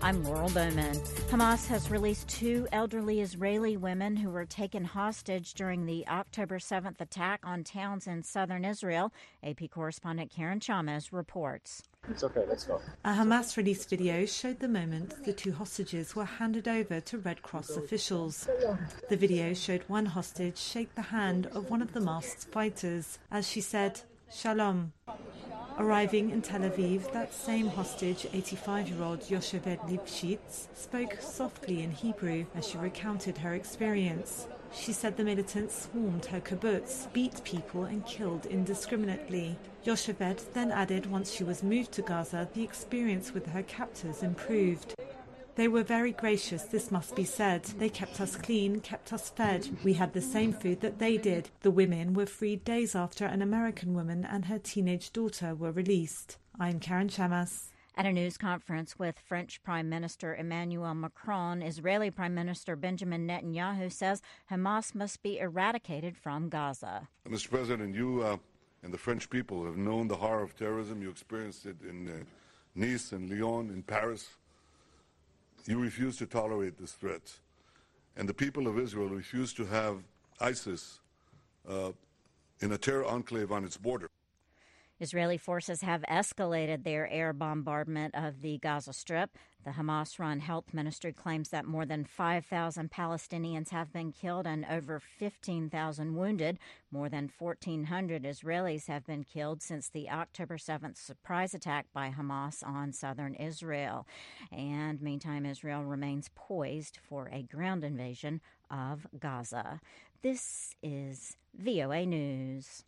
I'm Laurel Bowman. Hamas has released 2 elderly Israeli women who were taken hostage during the October 7th attack on towns in southern Israel. AP correspondent Karen Chalmers reports. It's okay, let's go. A Hamas-released video showed the moment the 2 hostages were handed over to Red Cross officials. The video showed one hostage shake the hand of one of the masked fighters as she said, "Shalom." Arriving in Tel Aviv, that same hostage, 85-year-old Yocheved Lipschitz, spoke softly in Hebrew as she recounted her experience. She said the militants swarmed her kibbutz, beat people and killed indiscriminately. Yocheved then added once she was moved to Gaza, the experience with her captors improved. They were very gracious, this must be said. They kept us clean, kept us fed. We had the same food that they did. The women were freed days after an American woman and her teenage daughter were released. I'm Karen Chamas. At a news conference with French Prime Minister Emmanuel Macron, Israeli Prime Minister Benjamin Netanyahu says Hamas must be eradicated from Gaza. Mr. President, you and the French people have known the horror of terrorism. You experienced it in Nice and Lyon, in Paris. You refuse to tolerate this threat. And the people of Israel refuse to have ISIS in a terror enclave on its border. Israeli forces have escalated their air bombardment of the Gaza Strip. The Hamas-run health ministry claims that more than 5,000 Palestinians have been killed and over 15,000 wounded. More than 1,400 Israelis have been killed since the October 7th surprise attack by Hamas on southern Israel. And meantime, Israel remains poised for a ground invasion of Gaza. This is VOA News.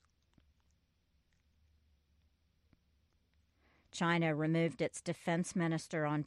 China removed its defense minister on